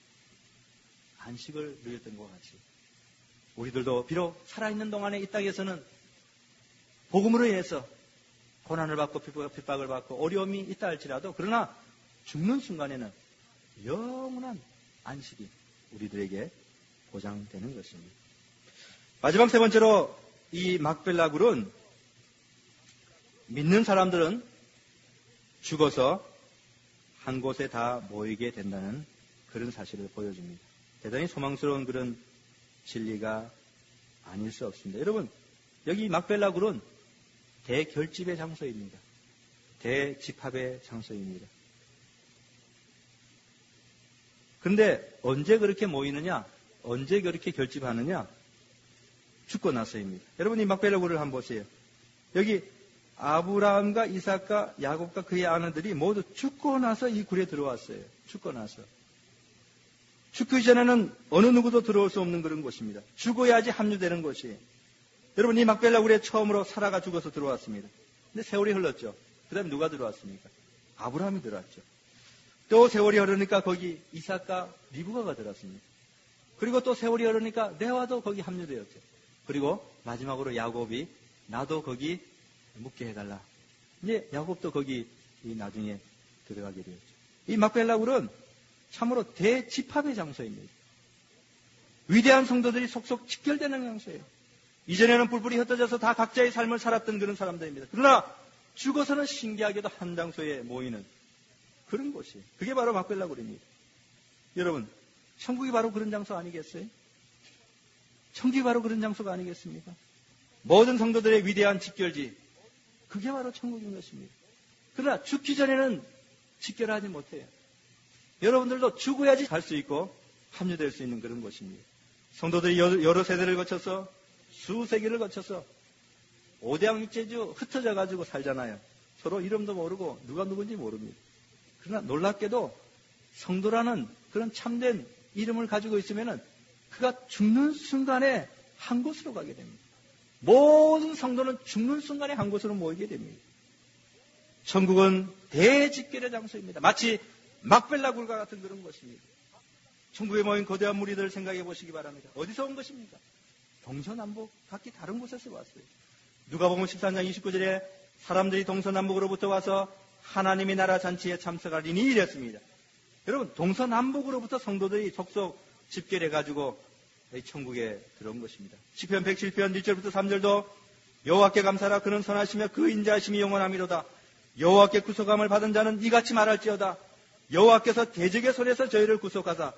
안식을 누렸던 것 같이 우리들도 비록 살아있는 동안에 이 땅에서는 복음으로 인해서 고난을 받고 핍박을 받고 어려움이 있다 할지라도 그러나 죽는 순간에는 영원한 안식이 우리들에게 보장되는 것입니다. 마지막 세 번째로 이 막벨라굴은 믿는 사람들은 죽어서 한 곳에 다 모이게 된다는 그런 사실을 보여줍니다. 대단히 소망스러운 그런 진리가 아닐 수 없습니다. 여러분, 여기 막벨라 굴은 대결집의 장소입니다. 대집합의 장소입니다. 그런데 언제 그렇게 모이느냐? 언제 그렇게 결집하느냐? 죽고 나서입니다. 여러분, 이 막벨라 굴을 한번 보세요. 여기 아브라함과 이삭과 야곱과 그의 아내들이 모두 죽고 나서 이 굴에 들어왔어요. 죽고 나서. 죽기 전에는 어느 누구도 들어올 수 없는 그런 곳입니다. 죽어야지 합류되는 곳이에요. 여러분, 이 막벨라 굴에 처음으로 사라가 죽어서 들어왔습니다. 근데 세월이 흘렀죠. 그 다음에 누가 들어왔습니까? 아브라함이 들어왔죠. 또 세월이 흐르니까 거기 이삭과 리브가가 들어왔습니다. 그리고 또 세월이 흐르니까 레아도 거기 합류되었죠. 그리고 마지막으로 야곱이 나도 거기 묵게 해달라. 이제 야곱도 거기 나중에 들어가게 되었죠. 이 막벨라 굴은 참으로 대집합의 장소입니다. 위대한 성도들이 속속 직결되는 장소예요. 이전에는 뿔뿔이 흩어져서 다 각자의 삶을 살았던 그런 사람들입니다. 그러나 죽어서는 신기하게도 한 장소에 모이는 그런 곳이에요. 그게 바로 막벨라 굴입니다. 여러분, 천국이 바로 그런 장소 아니겠어요? 천국이 바로 그런 장소가 아니겠습니까? 모든 성도들의 위대한 직결지, 그게 바로 천국인 것입니다. 그러나 죽기 전에는 직결하지 못해요. 여러분들도 죽어야지 갈 수 있고 합류될 수 있는 그런 곳입니다. 성도들이 여러 세대를 거쳐서 수세기를 거쳐서 오대양육제주 흩어져 가지고 살잖아요. 서로 이름도 모르고 누가 누군지 모릅니다. 그러나 놀랍게도 성도라는 그런 참된 이름을 가지고 있으면은 그가 죽는 순간에 한 곳으로 가게 됩니다. 모든 성도는 죽는 순간에 한 곳으로 모이게 됩니다. 천국은 대집결의 장소입니다. 마치 막벨라 굴과 같은 그런 것입니다. 천국에 모인 거대한 무리들을 생각해 보시기 바랍니다. 어디서 온 것입니까? 동서남북 각기 다른 곳에서 왔어요. 누가복음 십삼 장 이십구 절에 사람들이 동서남북으로부터 와서 하나님의 나라 잔치에 참석하리니 이랬습니다. 여러분, 동서남북으로부터 성도들이 속속 집결해가지고 천국에 들어온 것입니다. 시편 백칠 편 일 절부터 삼 절도 여호와께 감사라. 그는 선하시며 그 인자하심이 영원하미로다. 여호와께 구속함을 받은 자는 이같이 말할지어다. 여호와께서 대적의 손에서 저희를 구속하사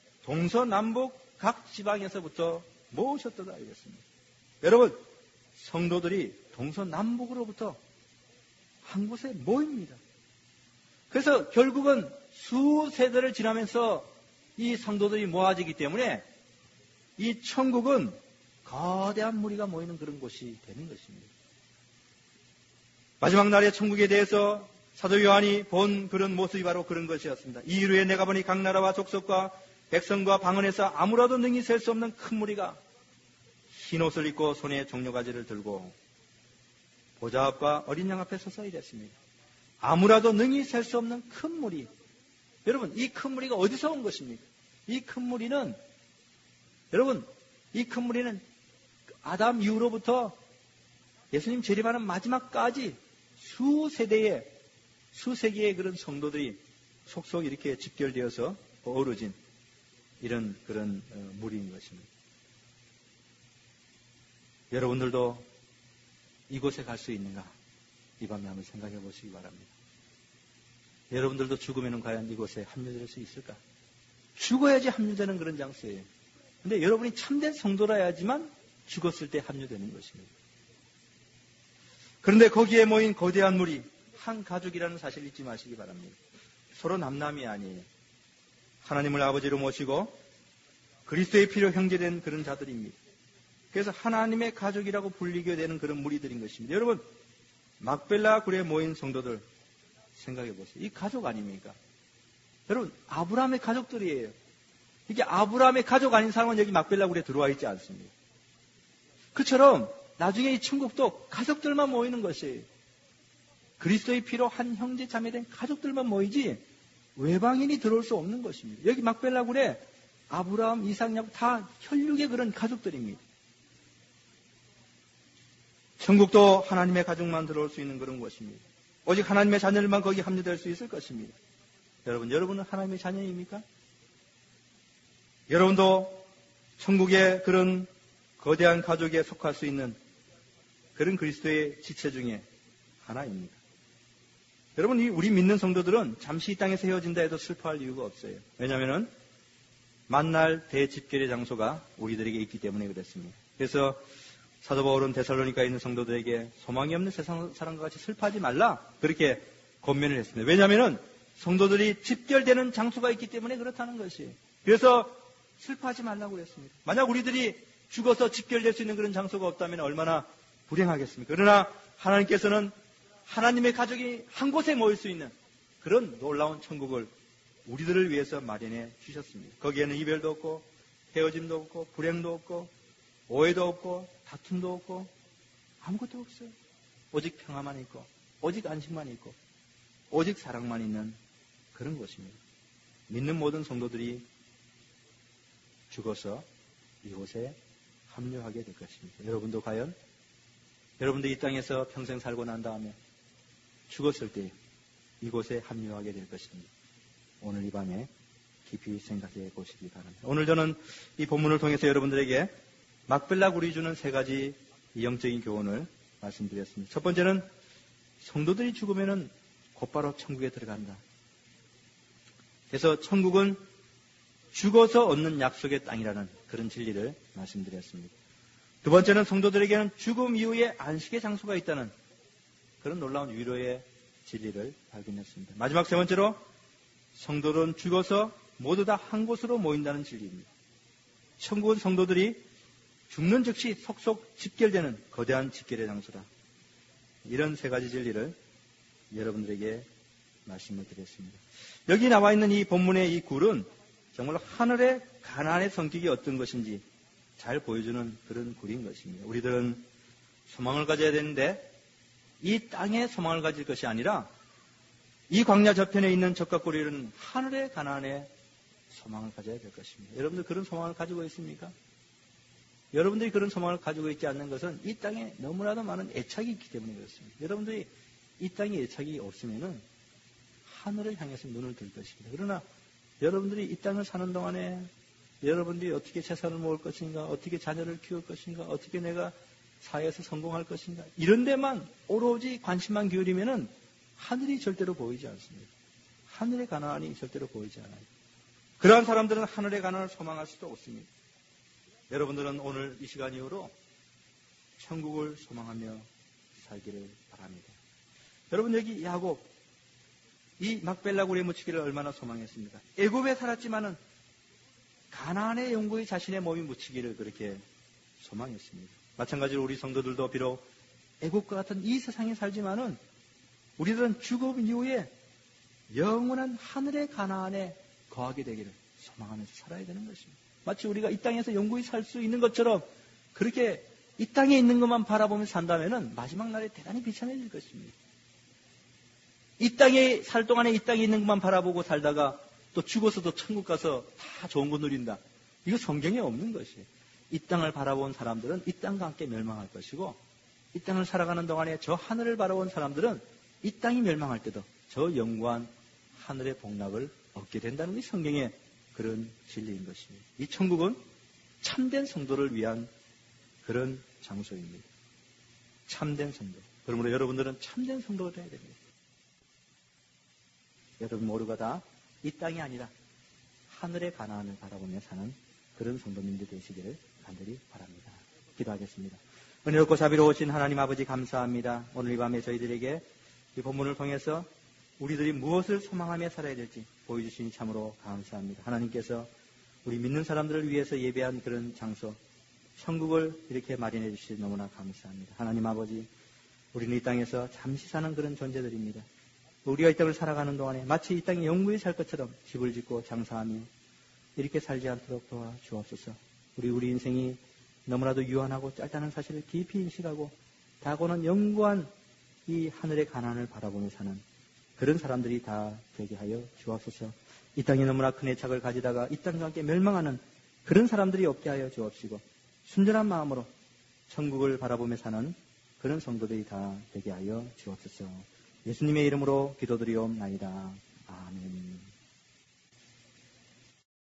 동서남북 각 지방에서부터 모으셨도다 이랬습니다. 여러분, 성도들이 동서남북으로부터 한 곳에 모입니다. 그래서 결국은 수세대를 지나면서 이 성도들이 모아지기 때문에 이 천국은 거대한 무리가 모이는 그런 곳이 되는 것입니다. 마지막 날의 천국에 대해서 사도 요한이 본 그런 모습이 바로 그런 것이었습니다. 이 이후에 내가 보니 각 나라와 족속과 백성과 방언에서 아무라도 능히 셀 수 없는 큰 무리가 흰옷을 입고 손에 종려가지를 들고 보좌 앞과 어린 양 앞에 서서 이랬습니다. 아무라도 능히 셀 수 없는 큰 무리. 여러분, 이 큰 무리가 어디서 온 것입니까? 이 큰 무리는, 여러분, 이 큰 무리는 아담 이후로부터 예수님 재림하는 마지막까지 수세대의, 수세기의 그런 성도들이 속속 이렇게 집결되어서 어우러진 이런 그런 무리인 것입니다. 여러분들도 이곳에 갈 수 있는가? 이 밤에 한번 생각해 보시기 바랍니다. 여러분들도 죽으면 과연 이곳에 합류될 수 있을까? 죽어야지 합류되는 그런 장소예요. 근데 여러분이 참된 성도라야지만 죽었을 때 합류되는 것입니다. 그런데 거기에 모인 거대한 무리, 한 가족이라는 사실 잊지 마시기 바랍니다. 서로 남남이 아니에요. 하나님을 아버지로 모시고 그리스도의 피로 형제된 그런 자들입니다. 그래서 하나님의 가족이라고 불리게 되는 그런 무리들인 것입니다. 여러분, 막벨라 굴에 모인 성도들 생각해 보세요. 이 가족 아닙니까? 여러분, 아브라함의 가족들이에요. 이게 아브라함의 가족 아닌 사람은 여기 막벨라 굴에 들어와 있지 않습니다. 그처럼 나중에 이 천국도 가족들만 모이는 것이에요. 그리스도의 피로 한 형제 자매된 가족들만 모이지 외방인이 들어올 수 없는 것입니다. 여기 막벨라 굴에 아브라함, 이삭, 야곱 다 혈육의 그런 가족들입니다. 천국도 하나님의 가족만 들어올 수 있는 그런 곳입니다. 오직 하나님의 자녀들만 거기 합류될 수 있을 것입니다. 여러분, 여러분은 하나님의 자녀입니까? 여러분도 천국의 그런 거대한 가족에 속할 수 있는 그런 그리스도의 지체 중에 하나입니다. 여러분, 우리 믿는 성도들은 잠시 이 땅에서 헤어진다 해도 슬퍼할 이유가 없어요. 왜냐하면 만날 대집결의 장소가 우리들에게 있기 때문에 그렇습니다. 그래서 사도 바울은 데살로니가에 있는 성도들에게 소망이 없는 세상 사람과 같이 슬퍼하지 말라 그렇게 권면을 했습니다. 왜냐하면 성도들이 집결되는 장소가 있기 때문에 그렇다는 것이. 그래서 슬퍼하지 말라고 했습니다. 만약 우리들이 죽어서 집결될 수 있는 그런 장소가 없다면 얼마나 불행하겠습니까? 그러나 하나님께서는 하나님의 가족이 한 곳에 모일 수 있는 그런 놀라운 천국을 우리들을 위해서 마련해 주셨습니다. 거기에는 이별도 없고 헤어짐도 없고 불행도 없고 오해도 없고 다툼도 없고 아무것도 없어요. 오직 평화만 있고 오직 안식만 있고 오직 사랑만 있는 그런 곳입니다. 믿는 모든 성도들이 죽어서 이곳에 합류하게 될 것입니다. 여러분도 과연 여러분도 이 땅에서 평생 살고 난 다음에 죽었을 때 이곳에 합류하게 될 것입니다. 오늘 이 밤에 깊이 생각해 보시기 바랍니다. 오늘 저는 이 본문을 통해서 여러분들에게 막벨라 굴이 주는 세 가지 영적인 교훈을 말씀드렸습니다. 첫 번째는 성도들이 죽으면 곧바로 천국에 들어간다. 그래서 천국은 죽어서 얻는 약속의 땅이라는 그런 진리를 말씀드렸습니다. 두 번째는 성도들에게는 죽음 이후에 안식의 장소가 있다는 그런 놀라운 위로의 진리를 발견했습니다. 마지막 세 번째로 성도들은 죽어서 모두 다 한 곳으로 모인다는 진리입니다. 천국은 성도들이 죽는 즉시 속속 집결되는 거대한 집결의 장소다. 이런 세 가지 진리를 여러분들에게 말씀을 드렸습니다. 여기 나와 있는 이 본문의 이 굴은 정말로 하늘의 가나안의 성격이 어떤 것인지 잘 보여주는 그런 굴인 것입니다. 우리들은 소망을 가져야 되는데 이 땅에 소망을 가질 것이 아니라 이 광야 저편에 있는 적과 꿀이는 하늘의 가나안에 소망을 가져야 될 것입니다. 여러분들 그런 소망을 가지고 있습니까? 여러분들이 그런 소망을 가지고 있지 않는 것은 이 땅에 너무나도 많은 애착이 있기 때문에 그렇습니다. 여러분들이 이 땅에 애착이 없으면은 하늘을 향해서 눈을 들 것입니다. 그러나 여러분들이 이 땅을 사는 동안에 여러분들이 어떻게 재산을 모을 것인가, 어떻게 자녀를 키울 것인가, 어떻게 내가 사회에서 성공할 것인가, 이런 데만 오로지 관심만 기울이면은 하늘이 절대로 보이지 않습니다. 하늘의 가나안이 절대로 보이지 않아요. 그러한 사람들은 하늘의 가나안을 소망할 수도 없습니다. 여러분들은 오늘 이 시간 이후로 천국을 소망하며 살기를 바랍니다. 여러분 여기 야곱, 이 막벨라 굴에 묻히기를 얼마나 소망했습니까? 애굽에 살았지만은 가나안의 영구히 자신의 몸이 묻히기를 그렇게 소망했습니다. 마찬가지로 우리 성도들도 비록 애굽과 같은 이 세상에 살지만은 우리들은 죽음 이후에 영원한 하늘의 가나안에 거하게 되기를 소망하면서 살아야 되는 것입니다. 마치 우리가 이 땅에서 영구히 살 수 있는 것처럼 그렇게 이 땅에 있는 것만 바라보면서 산다면은 마지막 날에 대단히 비참해질 것입니다. 이 땅에 살 동안에 이 땅에 있는 것만 바라보고 살다가 또 죽어서도 천국 가서 다 좋은 거 누린다. 이거 성경에 없는 것이에요. 이 땅을 바라본 사람들은 이 땅과 함께 멸망할 것이고 이 땅을 살아가는 동안에 저 하늘을 바라본 사람들은 이 땅이 멸망할 때도 저 영원한 하늘의 복락을 얻게 된다는 게 성경의 그런 진리인 것입니다. 이 천국은 참된 성도를 위한 그런 장소입니다. 참된 성도. 그러므로 여러분들은 참된 성도가 되어야 됩니다. 여러분 모두가 다 이 땅이 아니라 하늘의 가나안을 바라보며 사는 그런 성도님들 되시기를 간절히 바랍니다. 기도하겠습니다. 은혜롭고 자비로우신 하나님 아버지 감사합니다. 오늘 이 밤에 저희들에게 이 본문을 통해서 우리들이 무엇을 소망하며 살아야 될지 보여주시니 참으로 감사합니다. 하나님께서 우리 믿는 사람들을 위해서 예배한 그런 장소, 천국을 이렇게 마련해 주시니 너무나 감사합니다. 하나님 아버지, 우리는 이 땅에서 잠시 사는 그런 존재들입니다. 우리가 이 땅을 살아가는 동안에 마치 이 땅에 영구히 살 것처럼 집을 짓고 장사하며 이렇게 살지 않도록 도와주옵소서. 우리 우리 인생이 너무나도 유한하고 짧다는 사실을 깊이 인식하고 다가오는 영구한 이 하늘의 가나안을 바라보며 사는 그런 사람들이 다 되게 하여 주옵소서. 이 땅에 너무나 큰 애착을 가지다가 이 땅과 함께 멸망하는 그런 사람들이 없게 하여 주옵시고 순전한 마음으로 천국을 바라보며 사는 그런 성도들이 다 되게 하여 주옵소서. 예수님의 이름으로 기도드리옵나이다. 아멘.